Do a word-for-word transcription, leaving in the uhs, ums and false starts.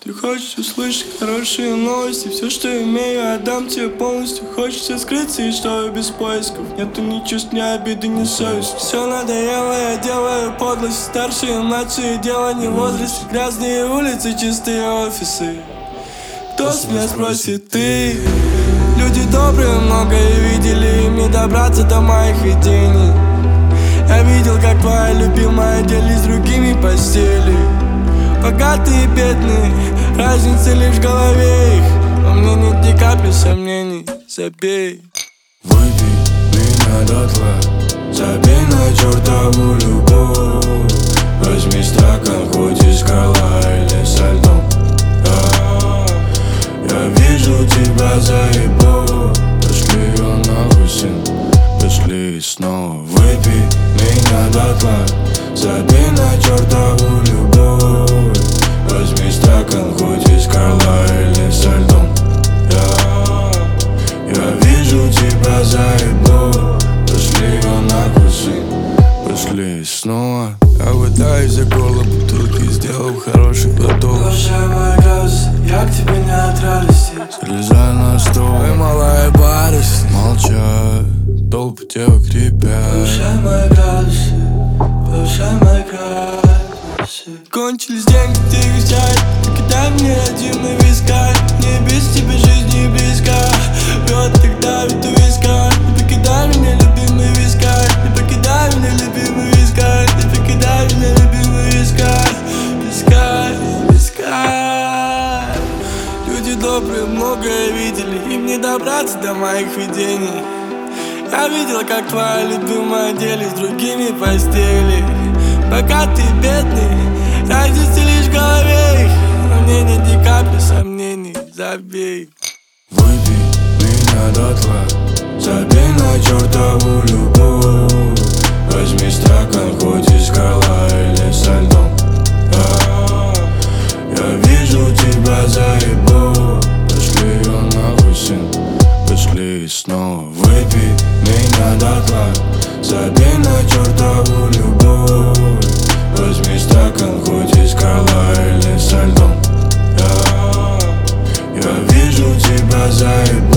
Ты хочешь услышать хорошие новости, все, что имею, отдам тебе полностью. Хочется скрыться и что без поисков. Нету ни чувств, ни обиды, ни совести. Все надоело, я делаю подлость. Старшие, младшие, дело не в возрасте. Грязные улицы, чистые офисы. Кто с меня спросит, ты? Люди добрые многое видели, им не добраться до моих видений. Я видел, как твоя любимая делись с другими постели. Богатые и бедные, разница лишь в голове их. Во мне нет ни капли сомнений, забей. Выпей меня дотла, забей на чертову любовь. Возьми стакан, хоть из скала или со льдом. Я, я вижу тебя заебу. Пошли ее нахуй, сын, пошли снова. Выпей меня дотла, забей на чертову любовь. Возьми стакан, хоть из скала или со льдом. Я, я вижу тебя заебу. Пошли ее нахуй, сын, пошли снова. Я пытаюсь за горло бутылки, сделав хороший глоток. Глушай мой газ, я к тебе не от радости. Залезай на стол, Ой, малая, барышня, молчат, толпы девок крепят. Повышай мои градусы, повышай мои градусы. кончились деньги, ты их взять. Покидай мне один и вискать. Мне без тебя жизнь не близка. Лед так давит у виска. Не покидай меня, любимый вискать. Не покидай меня, любимый вискать. Не покидай меня, любимый вискать. Вискать, вискать. Люди добрые многое видели, им не добраться до моих видений. Я видел, как твоя любимая делись с другими постели. Богатые и бедные, разница лишь в голове их. Но мне нет ни капли сомнений, забей. Выпей меня дотла, забей на чертову любовь. Возьми стакан, хоть из скала или со льдом. Я, я вижу тебя заебу. Пошли ее нахуй, сын, пошли снова. Выпей меня дотла, забей на чертову любовь. Возьми стакан, хоть из скала или со льдом. Я, я вижу тебя заебу.